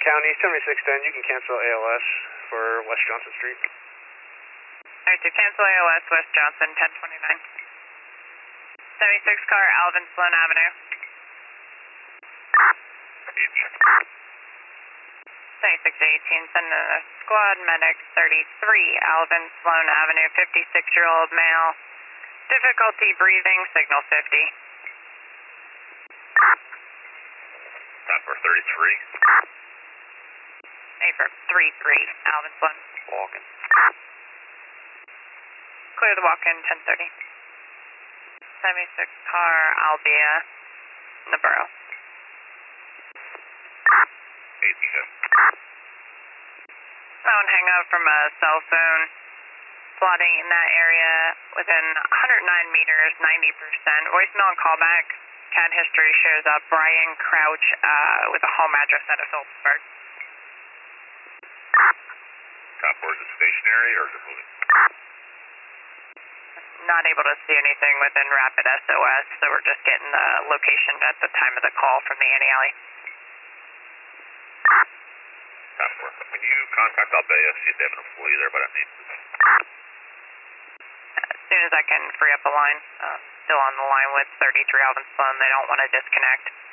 County, 7610, you can cancel ALS for West Johnson Street. Alright, so cancel ALS, West Johnson, 1029. 76 car, Alvin Sloan Avenue. 7618, send in a squad, medic 33, Alvin Sloan Avenue, 56-year-old male. Difficulty breathing, signal 50. Stop for 33. April 33, Alvin Sloan. Walking. Clear the walk-in, 1030. 76 car, Albia, in the borough. 810. Phone hang up from a cell phone. Plotting in that area within 109 meters, 90%. Voicemail and callback. CAD history shows up Brian Crouch with a home address out of Phillipsburg. Top board, is it stationary or is it moving? Not able to see anything within rapid SOS, so we're just getting the location at the time of the call from the Annie Alley. Top board. When you contact Albea, see if they have an employee there by that name. As soon as I can free up a line, still on the line with 33 Alvin Sloan, they don't want to disconnect.